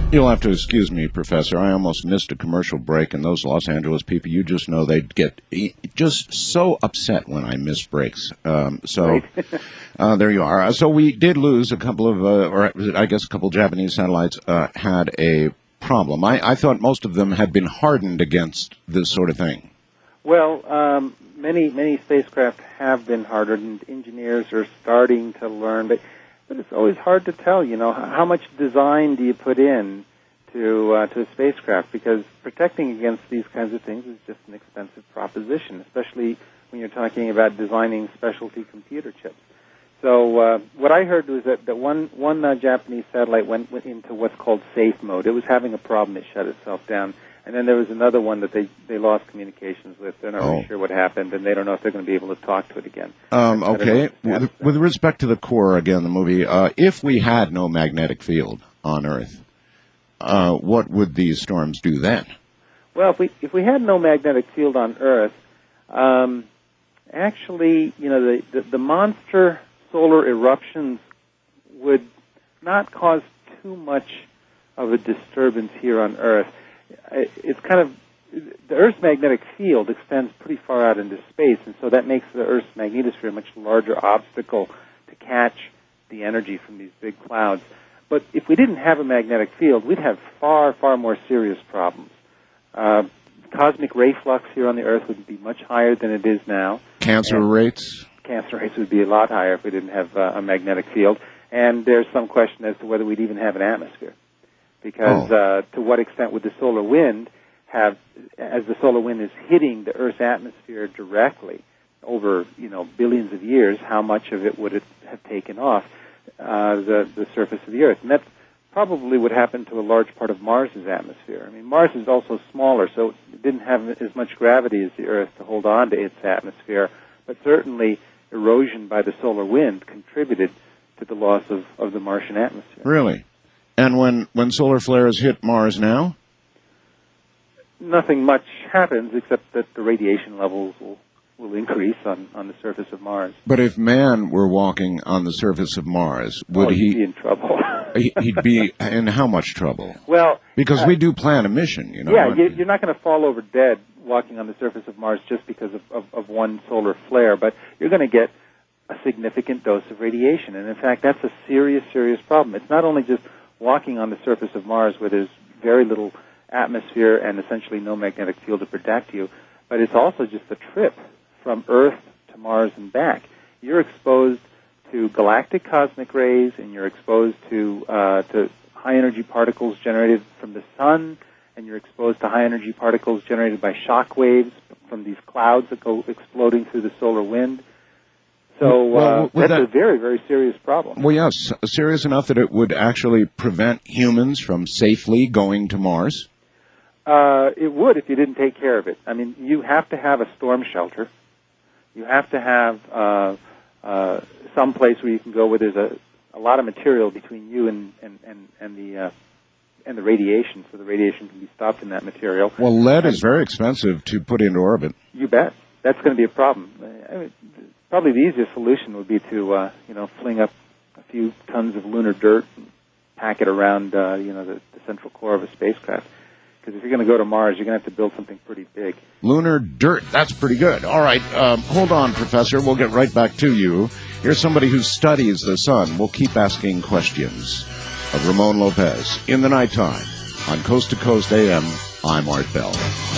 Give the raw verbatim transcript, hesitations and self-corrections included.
You'll have to excuse me, Professor. I almost missed a commercial break, and those Los Angeles people, you just know they'd get e- just so upset when I miss breaks. Um, so uh, there you are. Uh, so we did lose a couple of, uh, or I guess a couple of Japanese satellites uh, had a problem. I, I thought most of them had been hardened against this sort of thing. Well, um, many many spacecraft have been hardened. Engineers are starting to learn, but but it's always hard to tell. You know, how much design do you put in to uh, to a spacecraft? Because protecting against these kinds of things is just an expensive proposition, especially when you're talking about designing specialty computer chips. So uh, what I heard was that, that one one uh, Japanese satellite went, went into what's called safe mode. It was having a problem; it shut itself down. And then there was another one that they, they lost communications with. They're not oh. really sure what happened, and they don't know if they're going to be able to talk to it again. Um, okay. With, with respect to the core, again, the movie, uh, if we had no magnetic field on Earth, uh, what would these storms do then? Well, if we if we had no magnetic field on Earth, um, actually, you know, the, the, the monster solar eruptions would not cause too much of a disturbance here on Earth. It's kind of, the Earth's magnetic field extends pretty far out into space, and so that makes the Earth's magnetosphere a much larger obstacle to catch the energy from these big clouds. But if we didn't have a magnetic field, we'd have far, far more serious problems. Uh, cosmic ray flux here on the Earth would be much higher than it is now. Cancer and rates? Cancer rates would be a lot higher if we didn't have uh, a magnetic field. And there's some question as to whether we'd even have an atmosphere. Because oh. uh, to what extent would the solar wind have, as the solar wind is hitting the Earth's atmosphere directly over, you know, billions of years, how much of it would it have taken off uh, the, the surface of the Earth? And that's probably what happened to a large part of Mars's atmosphere. I mean, Mars is also smaller, so it didn't have as much gravity as the Earth to hold on to its atmosphere, but certainly erosion by the solar wind contributed to the loss of, of the Martian atmosphere. Really? And when, when solar flares hit Mars now? Nothing much happens except that the radiation levels will, will increase on, on the surface of Mars. But if man were walking on the surface of Mars, would oh, he... he'd be in trouble. He'd be in how much trouble? Well... Because uh, we do plan a mission, you know. Yeah, you, you're not going to fall over dead walking on the surface of Mars just because of, of, of one solar flare, but you're going to get a significant dose of radiation. And in fact, that's a serious, serious problem. It's not only just walking on the surface of Mars where there's very little atmosphere and essentially no magnetic field to protect you, but it's also just the trip from Earth to Mars and back. You're exposed to galactic cosmic rays, and you're exposed to uh, to high-energy particles generated from the sun, and you're exposed to high-energy particles generated by shock waves from these clouds that go exploding through the solar wind. So uh, well, that's that, a very, very serious problem. Well, yes, serious enough that it would actually prevent humans from safely going to Mars? Uh, it would if you didn't take care of it. I mean, you have to have a storm shelter. You have to have uh, uh, some place where you can go where there's a, a lot of material between you and, and, and, and the uh, and the radiation, so the radiation can be stopped in that material. Well, lead and is very expensive to put into orbit. You bet. That's going to be a problem. I mean, probably the easiest solution would be to, uh, you know, fling up a few tons of lunar dirt and pack it around, uh, you know, the, the central core of a spacecraft. Because if you're going to go to Mars, you're going to have to build something pretty big. Lunar dirt. That's pretty good. All right. Um, hold on, Professor. We'll get right back to you. Here's somebody who studies the sun. We'll keep asking questions of Ramon Lopez in the nighttime on Coast to Coast A M. I'm Art Bell.